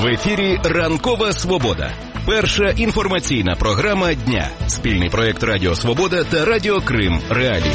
В ефірі «Ранкова Свобода». Перша інформаційна програма дня. Спільний проєкт Радіо Свобода та Радіо Крим Реалії.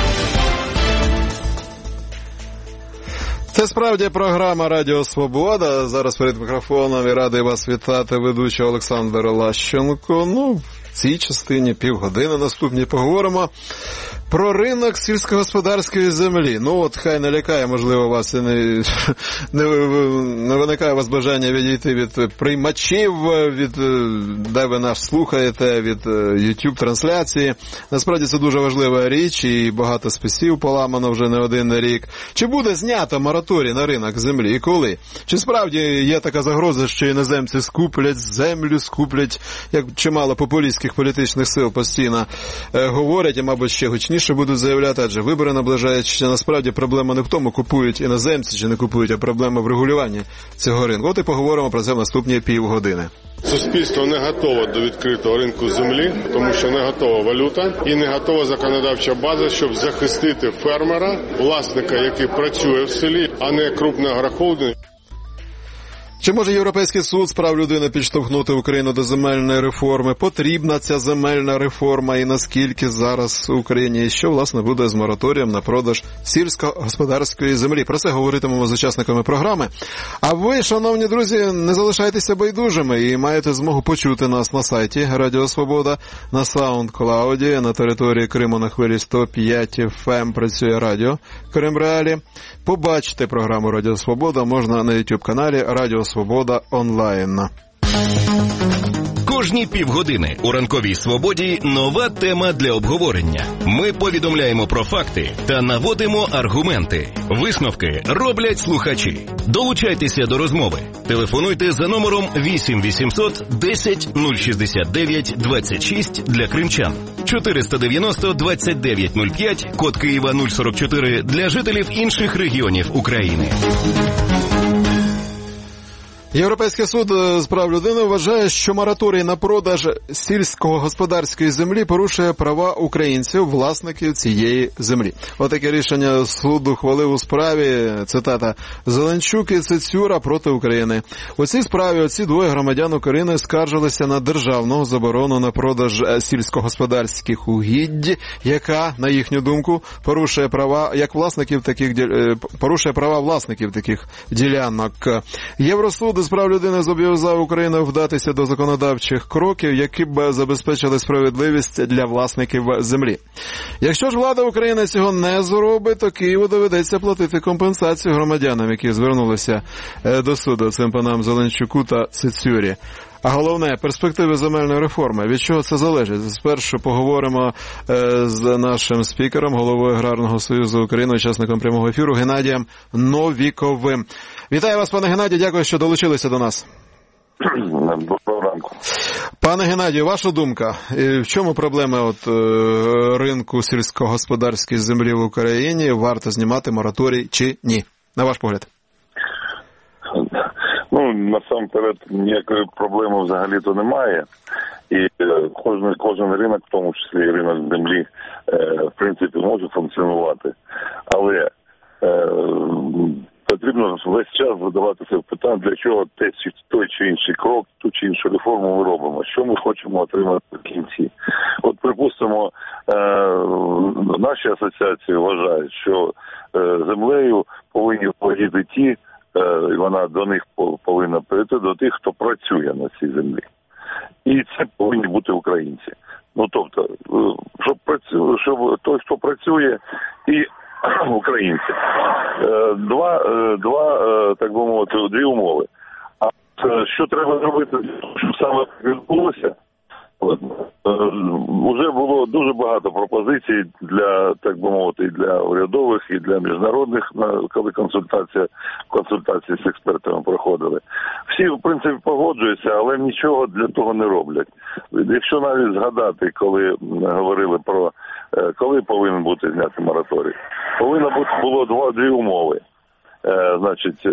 Це справді програма Радіо Свобода. Зараз перед мікрофоном і радий вас вітати ведучий Олександр Лащенко. В цій частині півгодини наступній поговоримо про ринок сільськогосподарської землі. Хай не лякає, можливо, вас і не виникає у вас бажання відійти від приймачів, від де ви нас слухаєте, від YouTube-трансляції. Насправді це дуже важлива річ, і багато списів поламано вже не один рік. Чи буде знято мораторій на ринок землі і коли? Чи справді є така загроза, що іноземці скуплять землю, як чимало популістських політичних сил постійно говорять, і, мабуть, ще гучніше будуть заявляти, адже вибори наближаються. Насправді проблема не в тому, купують іноземці чи не купують, а проблема в регулюванні цього ринку. От і поговоримо про це в наступні півгодини. Суспільство не готове до відкритого ринку землі, тому що не готова валюта і не готова законодавча база, щоб захистити фермера, власника, який працює в селі, а не крупний агрохолдинг. Чи може Європейський суд з прав людини підштовхнути Україну до земельної реформи? Потрібна ця земельна реформа і наскільки зараз в Україні? І що, власне, буде з мораторієм на продаж сільськогосподарської землі? Про це говоритимемо з учасниками програми. А ви, шановні друзі, не залишайтеся байдужими і маєте змогу почути нас на сайті Радіо Свобода, на SoundCloud, на території Криму на хвилі 105 FM працює Радіо Крим Реалії. Побачити програму Радіо Свобода можна на YouTube-каналі Радіо Свобода онлайн. Кожні півгодини у «Ранковій Свободі» нова тема для обговорення. Ми повідомляємо про факти та наводимо аргументи. Висновки роблять слухачі. Долучайтеся до розмови. Телефонуйте за номером 8 800 10 069 26 для кримчан, 490 29 05, код Києва 044 для жителів інших регіонів України. Європейський суд з прав людини вважає, що мораторій на продаж сільськогосподарської землі порушує права українців, власників цієї землі. Отаке рішення суд ухвалив у справі, цитата, «Зеленчук і Цицюра проти України». У цій справі оці двоє громадян України скаржилися на державну заборону на продаж сільськогосподарських угідь, яка, на їхню думку, порушує права власників таких ділянок. Євросуд з прав людини зобов'язав Україну вдатися до законодавчих кроків, які б забезпечили справедливість для власників землі. Якщо ж влада України цього не зробить, то Києву доведеться платити компенсацію громадянам, які звернулися до суду, цим панам Зеленчуку та Цицюрі. А головне, перспективи земельної реформи. Від чого це залежить? Спершу поговоримо з нашим спікером, головою Аграрного союзу України, учасником прямого ефіру Геннадієм Новіковим. Вітаю вас, пане Геннадію, дякую, що долучилися до нас. Доброго ранку. Пане Геннадію, ваша думка, в чому проблема ринку сільськогосподарської землі в Україні? Варто знімати мораторій чи ні? На ваш погляд. Насамперед, ніякої проблеми взагалі-то немає. І кожен ринок, в тому числі і ринок землі, в принципі, може функціонувати. Але потрібно весь час задаватися питання, для чого той чи інший крок, ту чи іншу реформу ми робимо. Що ми хочемо отримати в кінці. От, припустимо, наші асоціації вважають, що землею повинні володіти ті, і вона до них повинна прийти, до тих, хто працює на цій землі. І це повинні бути українці. Тобто, щоб той, хто працює, і українці. Так би мовити, дві умови. А що треба зробити, щоб саме відбулося? Уже було дуже багато пропозицій для, так би мовити, і для урядових, і для міжнародних, коли консультації з експертами проходили. Всі, в принципі, погоджуються, але нічого для того не роблять. Якщо навіть згадати, коли говорили про, коли повинен бути знятий мораторій, було дві умови. Значить,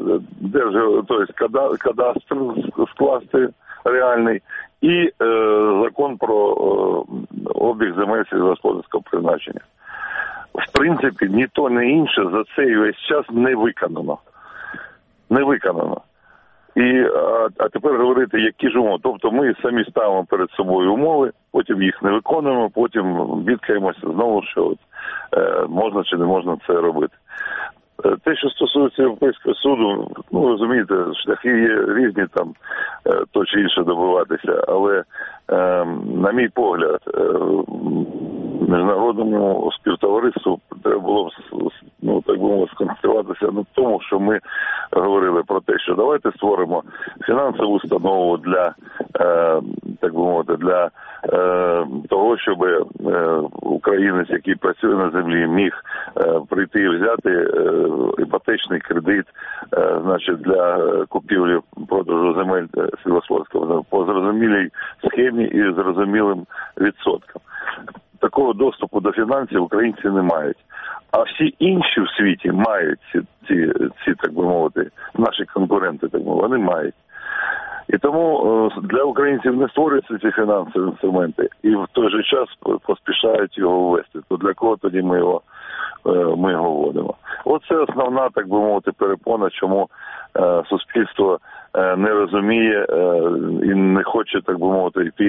кадастр скласти реальний, і закон про обіг земель сільськогосподарського призначення. В принципі, ні то, ні інше за цей весь час не виконано. А тепер говорити, які ж умови. Тобто ми самі ставимо перед собою умови, потім їх не виконуємо, потім бідкаємося знову, що можна чи не можна це робити. Те, що стосується Європейського суду, ну, розумієте, шляхи є різні там, то чи інше добиватися, але, на мій погляд, міжнародному співтовариству треба було, ну, так би мовити, сконцентруватися на тому, що ми говорили про те, що давайте створимо фінансову установу для, так би мовити, для того, щоб українець, який працює на землі, міг прийти і взяти іпотечний кредит, значить, для купівлі продажу земель сільгосподарського по зрозумілій схемі і зрозумілим відсоткам. Такого доступу до фінансів українці не мають. А всі інші в світі мають ці так би мовити, наші конкуренти, так би мовити, вони мають. І тому для українців не створюються ці фінансові інструменти і в той же час поспішають його ввести. То для кого тоді ми його вводимо? Оце основна, так би мовити, перепона, чому суспільство не розуміє і не хоче, так би мовити, йти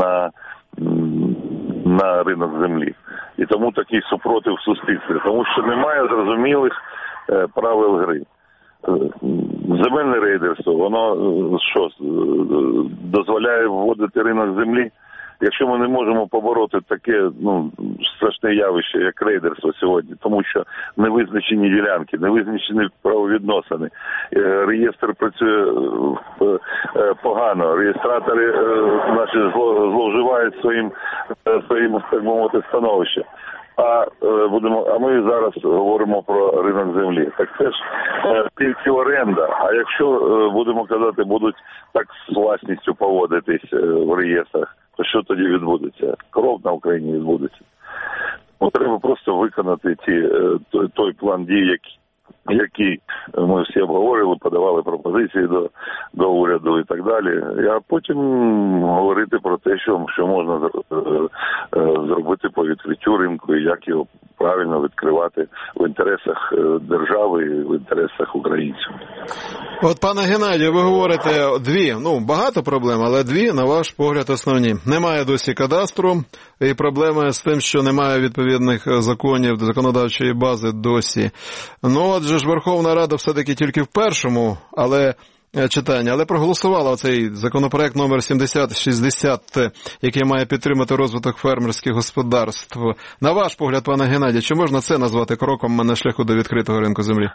на ринок землі. І тому такий супротив в суспільстві. Тому що немає зрозумілих правил гри. Земельне рейдерство, воно що, дозволяє вводити ринок землі? Якщо ми не можемо побороти таке, ну, страшне явище, як рейдерство сьогодні, тому що не визначені ділянки, не визначені правовідносини, реєстр працює погано, реєстратори наші зловживають своїм, так мовити, становищем. А ми зараз говоримо про ринок землі. Так це ж тільки оренда. А якщо, будемо казати, будуть так з власністю поводитись в реєстрах, то що тоді відбудеться? Кров на Україні відбудеться. Треба просто виконати той план дій, який ми всі обговорили, подавали пропозиції до уряду і так далі. А потім говорити про те, що можна зробити по відкриттю ринку і як його правильно відкривати в інтересах держави і в інтересах українців. От, пане Геннадію, ви говорите багато проблем, але дві, на ваш погляд, основні. Немає досі кадастру, і проблема з тим, що немає відповідних законів, законодавчої бази досі. Ну, отже ж, Верховна Рада все-таки тільки в першому читанні, але проголосувала цей законопроект номер 7060, який має підтримати розвиток фермерських господарств. На ваш погляд, пане Геннадію, чи можна це назвати кроком на шляху до відкритого ринку землі?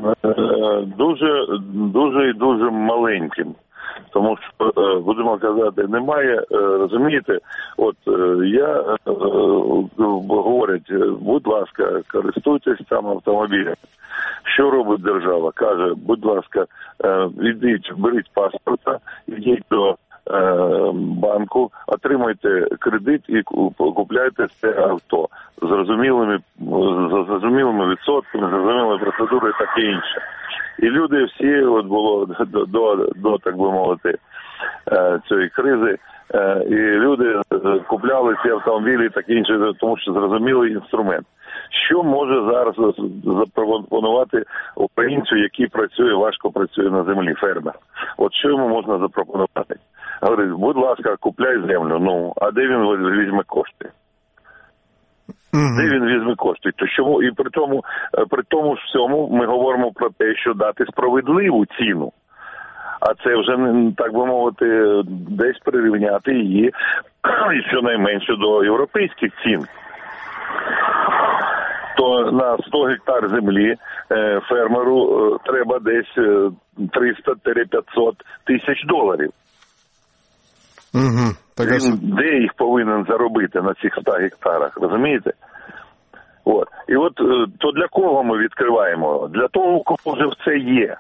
Дуже маленьким. Тому що, будемо казати, немає, розумієте, говорять, будь ласка, користуйтесь там автомобілем. Що робить держава? Каже, будь ласка, ідіть, беріть паспорта, ідіть до банку, отримайте кредит і купляйте це авто з зрозумілими відсотками, зрозумілими процедурами і таке інше. І люди всі, було до так би мовити, цієї кризи, і люди купляли ці автомобілі і таке інше, тому що зрозумілий інструмент. Що може зараз запропонувати українцю, який важко працює на землі, фермер? От що йому можна запропонувати? Говорить, будь ласка, купляй землю, а де він візьме кошти? Де він візьме кошти? То чому? І при тому ж всьому ми говоримо про те, що дати справедливу ціну. А це вже, так би мовити, десь прирівняти її щонайменше до європейських цін. То на 100 гектар землі фермеру треба десь 300-500 тисяч доларів. Він де їх повинен заробити на цих 100 гектарах, розумієте? І то для кого ми відкриваємо? Для того, у кого вже все є.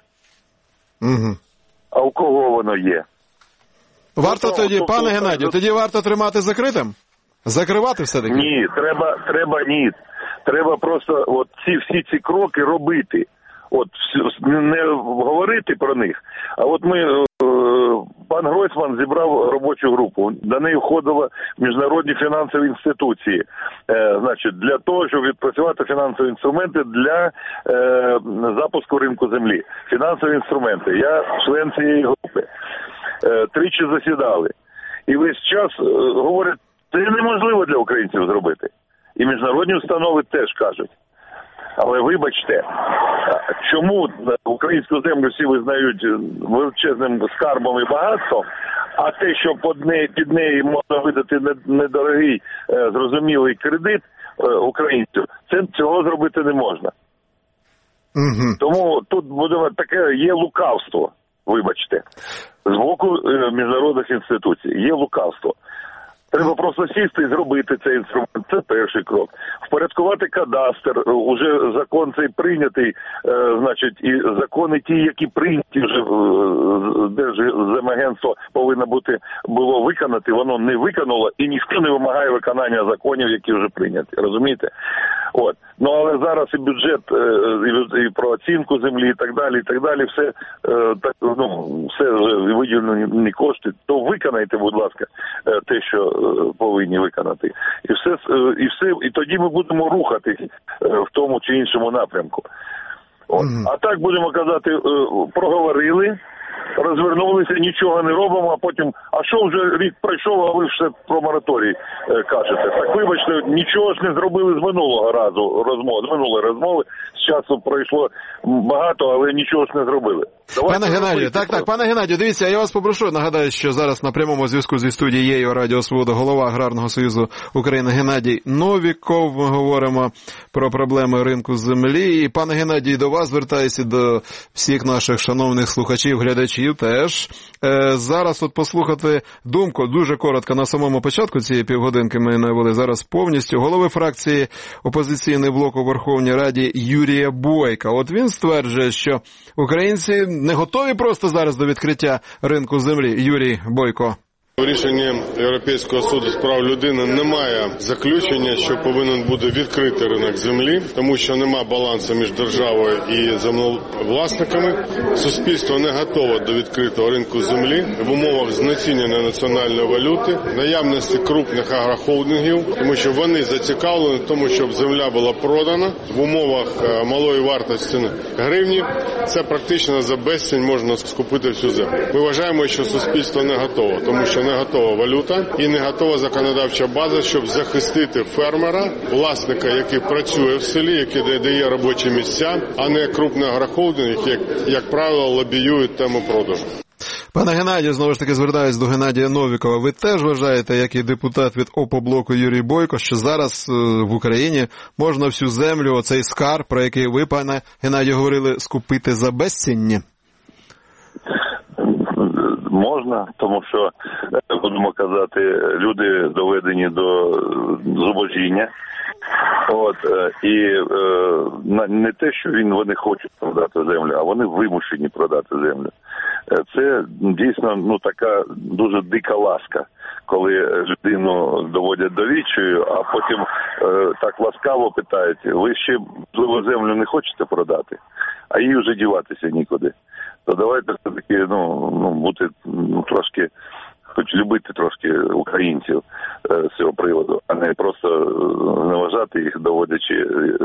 А у кого воно є? Варто тоді, пане Геннадію, тоді варто тримати закритим? Закривати все-таки? Ні, ні. Треба просто всі ці кроки робити. Не говорити про них. А пан Гройсман зібрав робочу групу. До неї входили міжнародні фінансові інституції. Для того, щоб відпрацювати фінансові інструменти для запуску ринку землі. Фінансові інструменти. Я член цієї Європи. Тричі засідали. І весь час говорять, це неможливо для українців зробити. І міжнародні установи теж кажуть. Але вибачте, чому українську землю всі визнають величезним скарбом і багатством, а те, що під неї можна видати недорогий, зрозумілий кредит українців, цього зробити не можна. Угу. Тому тут буде таке, є лукавство, вибачте, з боку міжнародних інституцій, є лукавство. Треба просто сісти і зробити цей інструмент. Це перший крок. Впорядкувати кадастр. Уже закон цей прийнятий, значить, і закони ті, які прийняті вже Держземагентство повинно було виконати, воно не виконало, і ніхто не вимагає виконання законів, які вже прийняті. Розумієте? От. Ну, але зараз і бюджет, і про оцінку землі, і так далі, все, все виділені кошти, то виконайте, будь ласка, те, що повинні виконати. І тоді ми будемо рухатись в тому чи іншому напрямку. От. А так, будемо казати, проговорили, розвернулися, нічого не робимо, а потім, а що вже рік пройшов, а ви все про мораторій кажете. Так, вибачте, нічого ж не зробили з минулого разу минулої розмови. З часу пройшло багато, але нічого ж не зробили. Пане Геннадію, пане Геннадію, дивіться, я вас попрошу, нагадаю, що зараз на прямому зв'язку зі студією Радіо Свобода голова Аграрного союзу України Геннадій Новіков. Ми говоримо про проблеми ринку землі. І, пане Геннадію, до вас звертаюся, до всіх наших шановних слухачів, глядачів теж. Зараз от послухати думку, дуже коротко, на самому початку цієї півгодинки ми навели зараз повністю, голови фракції «Опозиційний блок» у Верховній Раді Юрія Бойка. От він стверджує, що українці не готові просто зараз до відкриття ринку землі. Юрій Бойко. У рішенні Європейського суду з прав людини немає заключення, що повинен бути відкритий ринок землі, тому що немає балансу між державою і землевласниками. Суспільство не готове до відкритого ринку землі в умовах знецінення національної валюти, наявності крупних агрохолдингів, тому що вони зацікавлені в тому, щоб земля була продана в умовах малої вартості гривні. Це практично за безцінь можна скупити всю землю. Ми вважаємо, що суспільство не готове, тому що не готова валюта і не готова законодавча база, щоб захистити фермера, власника, який працює в селі, який дає робочі місця, а не крупний агрохолдинг, як правило, лобіюють тему продажу. Пане Геннадію, знову ж таки звертаюсь до Геннадія Новікова. Ви теж вважаєте, як і депутат від ОПО-блоку Юрій Бойко, що зараз в Україні можна всю землю, оцей скарб, про який ви, пане Геннадію, говорили, скупити за безціння? Можна, тому що, будемо казати, люди доведені до зубожіння. От, і не те, що вони хочуть продати землю, а вони вимушені продати землю. Це дійсно така дуже дика ласка, коли людину доводять до відчаю, а потім так ласкаво питають, ви ще, можливо, землю не хочете продати, а їй вже діватися нікуди. То давайте все-таки бути трошки, хоч любити трошки українців з цього приводу, а не просто зневажати їх, доводячи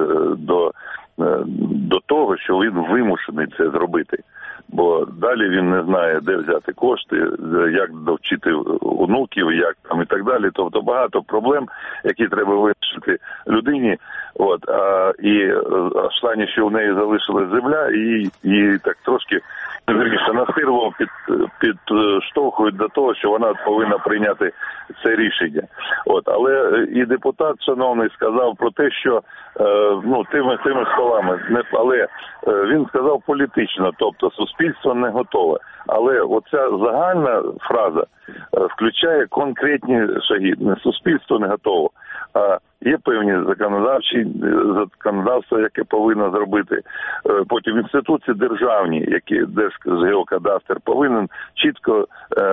до того, що він вимушений це зробити. Бо далі він не знає, де взяти кошти, як довчити онуків, як там і так далі. Тобто багато проблем, які треба вирішити людині. От, і останнє, що в неї залишилась земля, і так трошки настирливо підштовхують до того, що вона повинна прийняти це рішення. От, але і депутат шановний сказав про те, що тими словами, але він сказав політично, тобто суспільство не готове. Але оця загальна фраза включає конкретні шаги. Суспільство не готове, а є певні законодавство, яке повинно зробити. Потім інституції державні, які Держгеокадастр повинен чітко,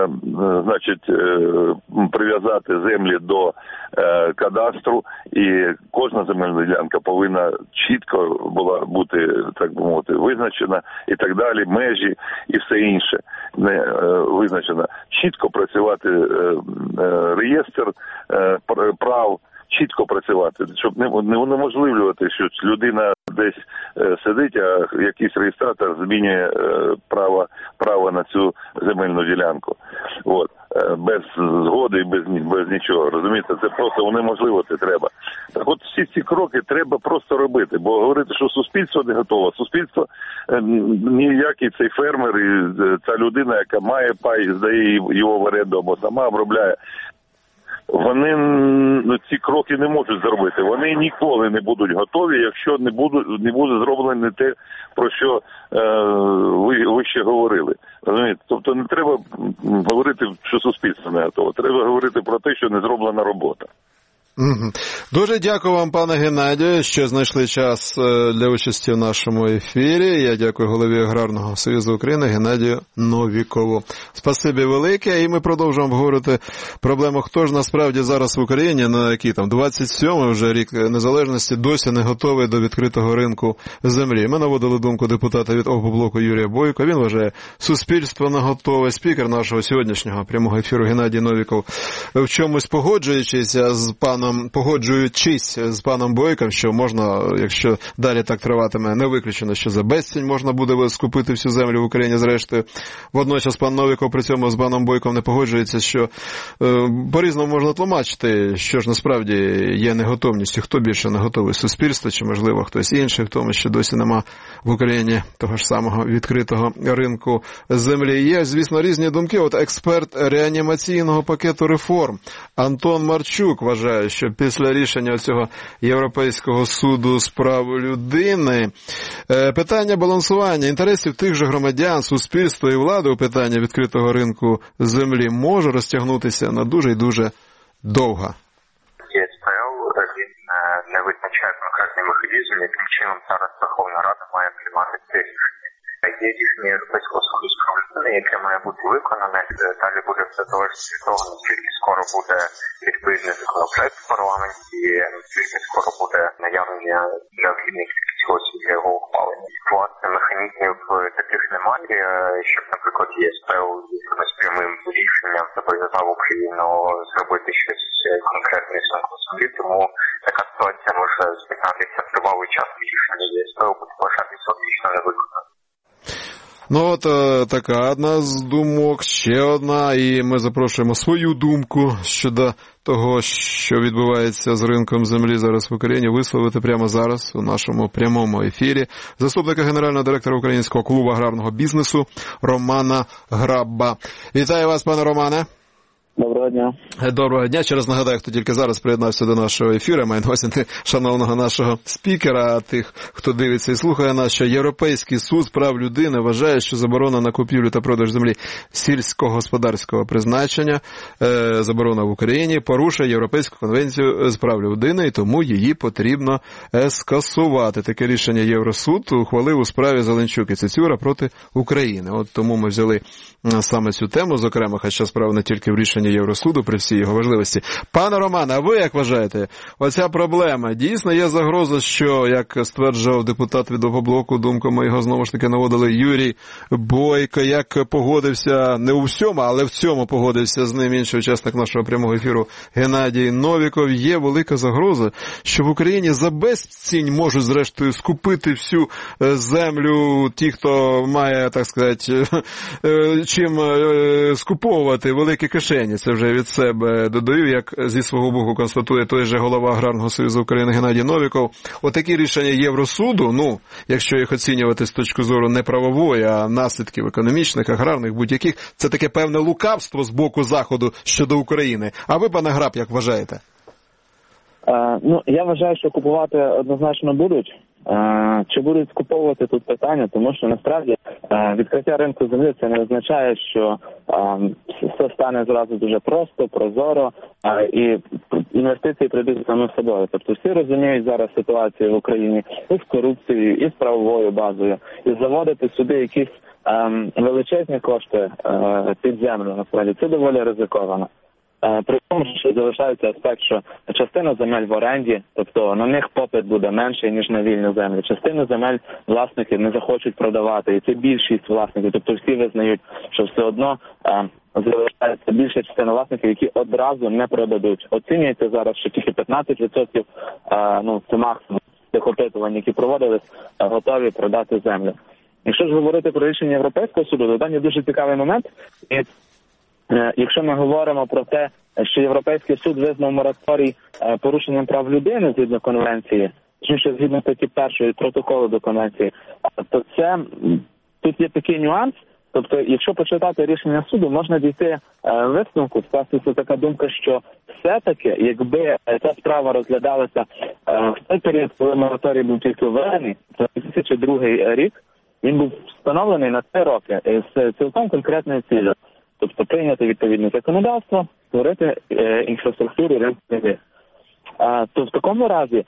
прив'язати землі до кадастру, і кожна земельна ділянка повинна чітко була бути, так би мовити, визначена і так далі, межі і все інше не визначено. Чітко працювати реєстр прав, чітко працювати, щоб не унеможливлювати, що людина десь сидить, а якийсь реєстратор змінює право на цю земельну ділянку. От. Без згоди і без нічого. Розумієте, це просто унеможливити треба. Так от всі ці кроки треба просто робити, бо говорити, що суспільство не готове. Суспільство, ніякий цей фермер і ця людина, яка має пай, здає його в оренду або сама обробляє, вони ці кроки не можуть зробити. Вони ніколи не будуть готові, якщо не буде зроблено те, про що ви ще говорили. Розумієте? Тобто не треба говорити, що суспільство не готове. Треба говорити про те, що не зроблена робота. Дуже дякую вам, пане Геннадію, що знайшли час для участі в нашому ефірі. Я дякую голові Аграрного союзу України Геннадію Новікову. Спасибі велике, і ми продовжуємо обговорити проблему, хто ж насправді зараз в Україні, на який там 27-й вже рік незалежності, досі не готовий до відкритого ринку землі. Ми наводили думку депутата від Опоблоку Юрія Бойка. Він вважає, суспільство не готове. Спікер нашого сьогоднішнього прямого ефіру Геннадій Новіков, в чомусь погоджуючись з паном Бойком, що можна, якщо далі так триватиме, не виключено, що за безцінь можна буде скупити всю землю в Україні зрештою. Водночас пан Новіков при цьому з паном Бойком не погоджується, що по-різному можна тлумачити, що ж насправді є неготовністю, хто більше не готовий, суспільство чи, можливо, хтось інший, в тому, що досі нема в Україні того ж самого відкритого ринку землі. Є, звісно, різні думки. От експерт реанімаційного пакету реформ Антон Марчук вважає, що після рішення цього Європейського суду з прав людини питання балансування інтересів тих же громадян, суспільства і влади у питанні відкритого ринку землі може розтягнутися на дуже і дуже довго. ЄСПЛ, він не визначає конкретний механізм, яким чином зараз Верховна Рада має приймати ці рішення. Є рішення Європейського суду з прав людини, яке має бути виконане. Далі буде все залежати від того, наскільки скоро буде відповідний законопроект в парламенті, наскільки скоро буде наявлення необхідної кількості голосів для його ухвалення. Власне, механізмів таких немає, щоб, наприклад, ЄСПЛ з прямим рішенням зобов'язав Україну зробити щось конкретне з ринку землі, тому така ситуація може змінятися тривалий час, рішення ЄСПЛ буде вважатися фактично невиконаним. Ну от така одна з думок, ще одна, і ми запрошуємо свою думку щодо того, що відбувається з ринком землі зараз в Україні, висловити прямо зараз у нашому прямому ефірі заступника генерального директора Українського клубу аграрного бізнесу Романа Грабба. Вітаю вас, пане Романе. Доброго дня. Доброго дня. Ще раз нагадаю, хто тільки зараз приєднався до нашого ефіру, маю на увазі не шановного нашого спікера, а тих, хто дивиться і слухає нас, що Європейський суд з прав людини вважає, що заборона на купівлю та продаж землі сільськогосподарського призначення, заборона в Україні, порушує Європейську конвенцію з прав людини, і тому її потрібно скасувати. Таке рішення Євросуд ухвалив у справі Зеленчук і Цицюра проти України. От тому ми взяли саме цю тему, зокрема, хоча справа не тільки в рішенні Євросуду при всій його важливості. Пане Романе, а ви як вважаєте, оця проблема, дійсно є загроза, що, як стверджував депутат від Опоблоку, думку ми його знову ж таки наводили, Юрій Бойко, як погодився, не у всьому, але в цьому погодився з ним інший учасник нашого прямого ефіру Геннадій Новіков, є велика загроза, що в Україні за безцінь можуть зрештою скупити всю землю ті, хто має, так сказати, чим скуповувати великі кишені. Це вже від себе додаю, як зі свого боку констатує той же голова Аграрного союзу України Геннадій Новіков. Отакі рішення Євросуду, ну, якщо їх оцінювати з точки зору не правової, а наслідків економічних, аграрних, будь-яких, це таке певне лукавство з боку Заходу щодо України. А ви, пане Граб, як вважаєте? Я вважаю, що купувати однозначно будуть. Чи будуть скуповувати тут питання, тому що насправді відкриття ринку землі це не означає, що все стане зразу дуже просто, прозоро, і інвестиції прийдуть самі собою. Тобто всі розуміють зараз ситуацію в Україні і з корупцією, і з правовою базою, і заводити сюди якісь величезні кошти під землю, насправді, це доволі ризиковано. При тому, що залишається аспект, що частина земель в оренді, тобто на них попит буде менший, ніж на вільні землі. Частину земель власники не захочуть продавати, і це більшість власників. Тобто всі визнають, що все одно залишається більша частина власників, які одразу не продадуть. Оцінюється зараз, що тільки 15%, це максимум тих опитувань, які проводились, готові продати землю. Якщо ж говорити про рішення Європейського суду, то там є дуже цікавий момент. І якщо ми говоримо про те, що Європейський суд визнав мораторій порушенням прав людини згідно конвенції, що згідно статті 1 протоколу до конвенції, то тут є такий нюанс. Тобто, якщо почитати рішення суду, можна дійти висновку, скластися така думка, що все-таки, якби ця справа розглядалася в той період, коли мораторій був тільки введений, це 2002 рік, він був встановлений на 3 роки з цілком конкретною ціллю. Тобто прийняти відповідне законодавство, створити інфраструктуру ринку землі. То в такому разі,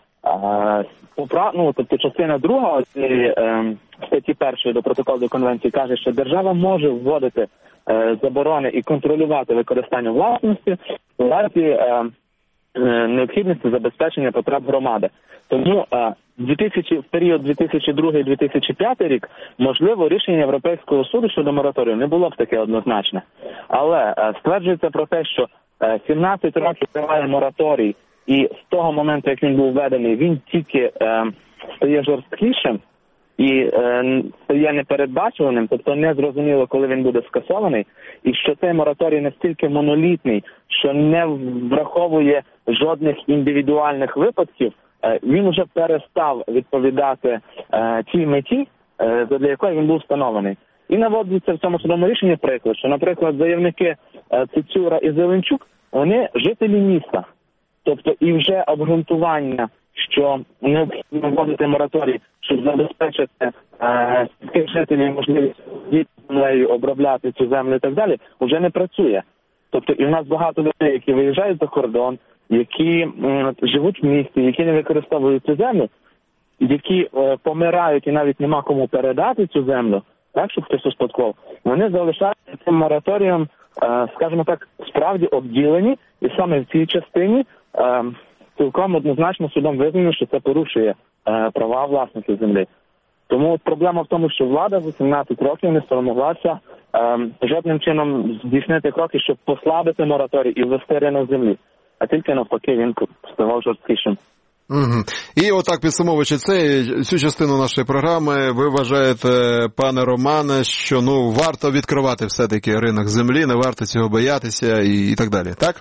тобто частина 2 цієї статті 1 до протоколу до конвенції каже, що держава може вводити заборони і контролювати використання власності в разі необхідності забезпечення потреб громади. Тому в період 2002-2005 рік, можливо, рішення Європейського суду щодо мораторію не було б таке однозначне. Але стверджується про те, що 17 років триває мораторій, і з того моменту, як він був введений, він тільки стає жорсткішим і стає непередбачуваним, тобто не зрозуміло, коли він буде скасований, і що цей мораторій настільки монолітний, що не враховує жодних індивідуальних випадків, він вже перестав відповідати тій меті, для якої він був встановлений. І наводиться в цьому судовому рішенні приклад, що, наприклад, заявники Цицюра і Зеленчук, вони жителі міста. Тобто і вже обґрунтування, що необхідно вводити мораторій, щоб забезпечити тих жителів можливість землею обробляти цю землю і так далі, вже не працює. Тобто і в нас багато людей, які виїжджають за кордон, які живуть в місті, які не використовують цю землю, які помирають і навіть нема кому передати цю землю, так, щоб хтось успадкував, вони залишаються цим мораторієм, скажімо так, справді обділені, і саме в цій частині цілком однозначно судом визнано, що це порушує права власників землі. Тому проблема в тому, що влада за 17 років не спромоглася жодним чином здійснити кроки, щоб послабити мораторій і ввести ринок землі. А тільки навпаки він ставав жорсткішим. Угу. І отак, підсумовуючи цю частину нашої програми, ви вважаєте, пане Романе, що варто відкривати все-таки ринок землі, не варто цього боятися і так далі, так?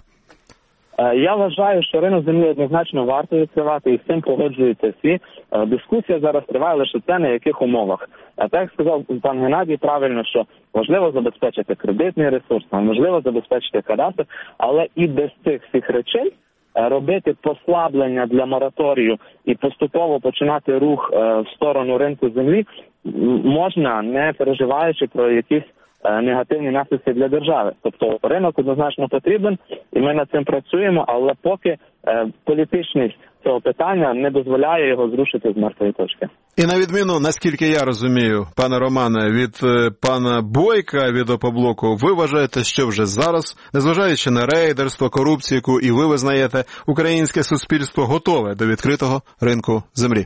Я вважаю, що ринок землі однозначно варто відкривати, і з цим погоджуються всі. Дискусія зараз триває лише це, на яких умовах. Так як сказав пан Геннадій правильно, що важливо забезпечити кредитний ресурс, можливо забезпечити кадастр, але і без цих всіх речей робити послаблення для мораторію і поступово починати рух в сторону ринку землі можна, не переживаючи про якісь негативні наслідки для держави. Тобто ринок однозначно потрібен, і ми над цим працюємо, але поки політичність цього питання не дозволяє його зрушити з мертвої точки. І на відміну, наскільки я розумію, пане Романе, від пана Бойка, від Опоблоку, ви вважаєте, що вже зараз, незважаючи на рейдерство, корупцію, яку і ви визнаєте, українське суспільство готове до відкритого ринку землі?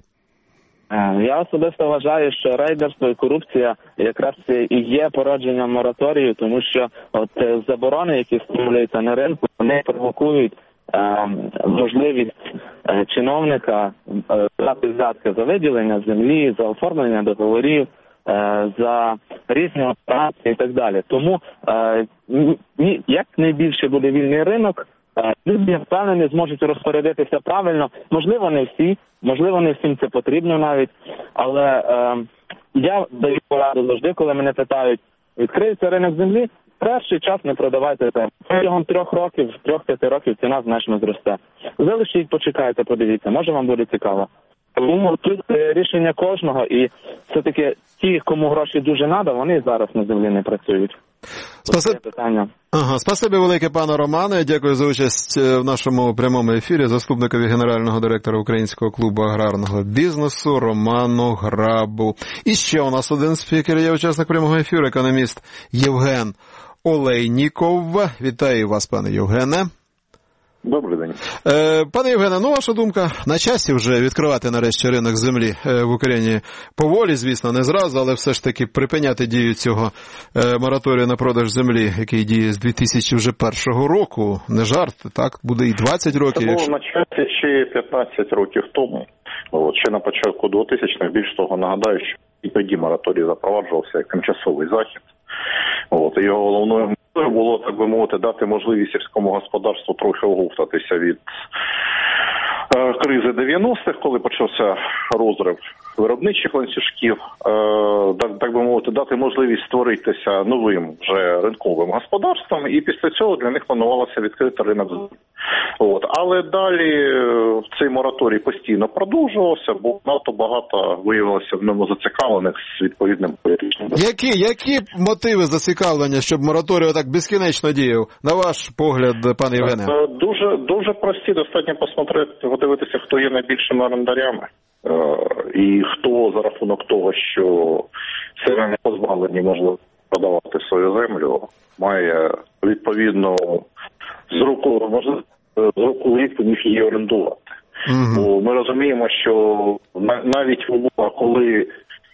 Я особисто вважаю, що рейдерство і корупція якраз і є породженням мораторію, тому що заборони, які встановлюються на ринку, вони провокують можливість чиновника брати взятки за виділення землі, за оформлення договорів, за різні операції і так далі. Тому як найбільше буде вільний ринок, люди, я впевнений, зможуть розпорядитися правильно. Можливо, не всі, можливо, не всім це потрібно навіть, але я даю пораду завжди, коли мене питають, відкриється ринок землі, перший час не продавайте землю. Протягом 3-5 років ціна значно зросте. Залишіть, почекайте, подивіться, може вам буде цікаво. Тому тут рішення кожного, і все-таки ті, кому гроші дуже треба, вони зараз на землі не працюють. Спасибі велике, пане Романе. Дякую за участь в нашому прямому ефірі заступникові генерального директора Українського клубу аграрного бізнесу Роману Грабу. І ще у нас один спікер є, учасник прямого ефіру, економіст Євген Олейніков. Вітаю вас, пане Євгене. Добрий день. Пане Євгене, ну ваша думка, на часі вже відкривати нарешті ринок землі в Україні поволі, звісно, не зразу, але все ж таки припиняти дію цього мораторію на продаж землі, який діє з 2001 року, не жарт, так, буде і 20 років. Це було на часі ще 15 років тому, ще на початку 2000-х, більш того, нагадаю, що і тоді мораторій запроваджувався як тимчасовий захід. І його головною метою було, так би мовити, дати можливість сільському господарству трохи оговтатися від кризи 90-х, коли почався розрив виробничих ланцюжків, так би мовити, дати можливість створитися новим вже ринковим господарством, і після цього для них планувалося відкрити ринок землі. Але далі цей мораторій постійно продовжувався, бо надто багато виявилося в ньому зацікавлених з відповідним політичним. Які мотиви зацікавлення, щоб мораторій так безкінечно діяв, на ваш погляд, пане Євгене? Дуже прості, достатньо подивитися, хто є найбільшими орендарями. І хто за рахунок того, що це не позбавлені можливо продавати свою землю, має відповідно з руку міг її орендувати. Бо ми розуміємо, що навіть в умовах, коли,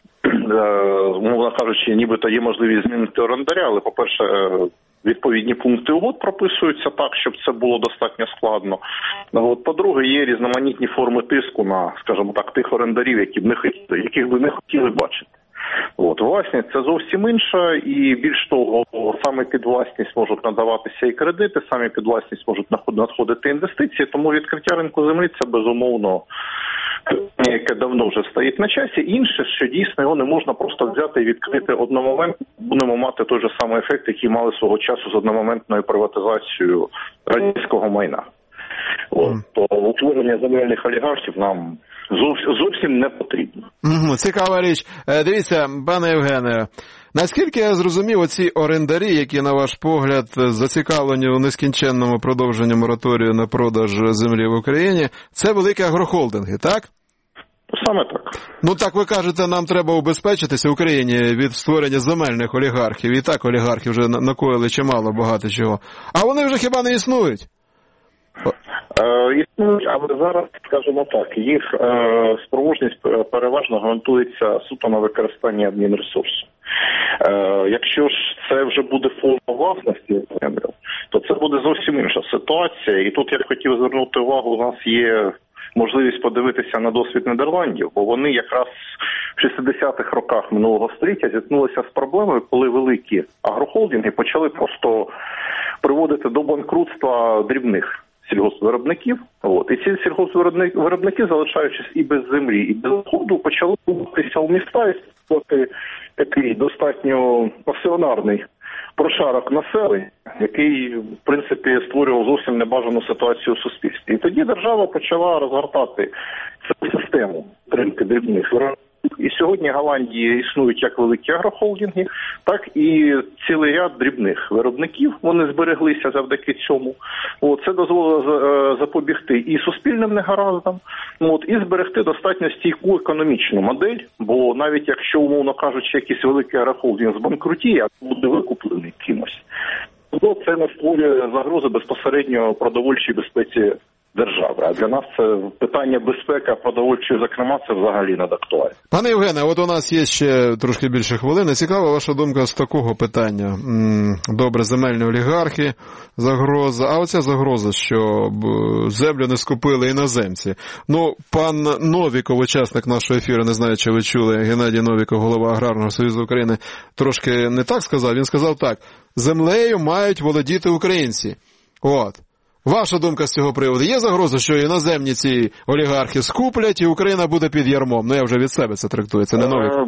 мовно кажучи, нібито є можливість змінити орендаря, але, по-перше, відповідні пункти угод прописуються так, щоб це було достатньо складно. По-друге, є різноманітні форми тиску на, скажімо так, тих орендарів, яких би не хотіли бачити. Власність – це зовсім інше, і більш того, саме під власність можуть надаватися і кредити, саме під власність можуть надходити інвестиції, тому відкриття ринку землі – це безумовно яке давно вже стоїть на часі. Інше, що дійсно його не можна просто взяти і відкрити одномоментно, будемо мати той же самий ефект, який мали свого часу з одномоментною приватизацією радянського майна. То утворення земельних олігархів нам зовсім не потрібно. Цікава річ. Дивіться, пане Євгене, наскільки я зрозумів, оці орендарі, які, на ваш погляд, зацікавлені у нескінченному продовженні мораторію на продаж землі в Україні, це великі агрохолдинги, так? Саме так. Так ви кажете, нам треба убезпечитися в Україні від створення земельних олігархів. І так олігархи вже накоїли чимало багато чого. А вони вже хіба не існують? Існують, але зараз, скажімо так, їх спроможність переважно гарантується суто на використанні адмінресурсу. Якщо ж це вже буде форма власності землі, то це буде зовсім інша ситуація. І тут я б хотів звернути увагу, у нас є можливість подивитися на досвід Нідерландів, бо вони якраз в 60-х роках минулого століття зіткнулися з проблемою, коли великі агрохолдинги почали просто приводити до банкрутства дрібних сільгоспвиробників. І ці сільгоспвиробники, залишаючись і без землі, і без доходу, почали рухатися у міста і створити такий достатньо пасіонарний прошарок населення, який, в принципі, створював зовсім небажану ситуацію у суспільстві. І тоді держава почала розгортати цю систему ринку дрібних виробників. І сьогодні в Голландії існують як великі агрохолдинги, так і цілий ряд дрібних виробників. Вони збереглися завдяки цьому. Це дозволило запобігти і суспільним негараздам, і зберегти достатньо стійку економічну модель, бо навіть якщо, умовно кажучи, якийсь великий агрохолдинг збанкрутіє, а буде викуплений кимось, то це не створює загрози безпосередньо продовольчій безпеці держави. А для нас це питання безпеки продовольчої, зокрема, це взагалі надактуально. Пане Євгене, от у нас є ще трошки більше хвилини. Цікава ваша думка з такого питання. Добре, земельні олігархи, загроза. А оця загроза, що землю не скупили іноземці. Пан Новіков, учасник нашого ефіру, не знаю, чи ви чули, Геннадій Новіков, голова Аграрного союзу України, трошки не так сказав. Він сказав так: землею мають володіти українці. Ваша думка з цього приводу? Є загроза, що іноземні ці олігархи скуплять і Україна буде під ярмом? Я вже від себе це трактую, це не нові.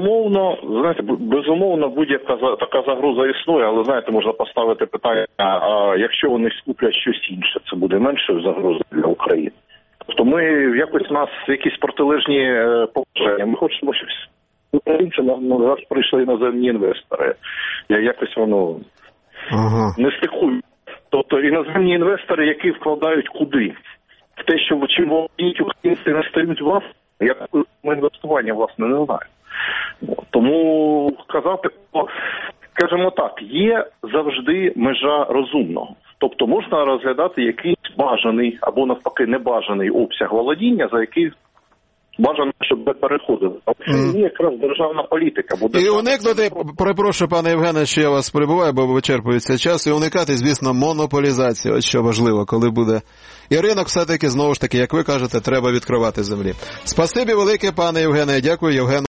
Безумовно, будь-яка така загроза існує, але, можна поставити питання, а якщо вони скуплять щось інше, це буде меншою загрозою для України? Тобто ми якось у нас якісь протилежні положення. Ми хочемо, щоб українці нас прийшли іноземні інвестори. Якось воно не стикує. Тобто іноземні інвестори, які вкладають куди? В те, що чим володіють українці, не стають власними, я такого інвестування, власне, не знаю. Тому казати про скажімо так, є завжди межа розумного. Тобто можна розглядати якийсь бажаний або навпаки небажаний обсяг володіння, за який бажано, щоб не переходили. А це є якраз державна політика. І уникнути, перепрошую, пане Євгене, що я вас перебуваю, бо вичерпується час, і уникати, звісно, монополізації. Ось що важливо, коли буде. І ринок все-таки, знову ж таки, як ви кажете, треба відкривати землі. Спасибі велике, пане Євгене. Дякую, Євген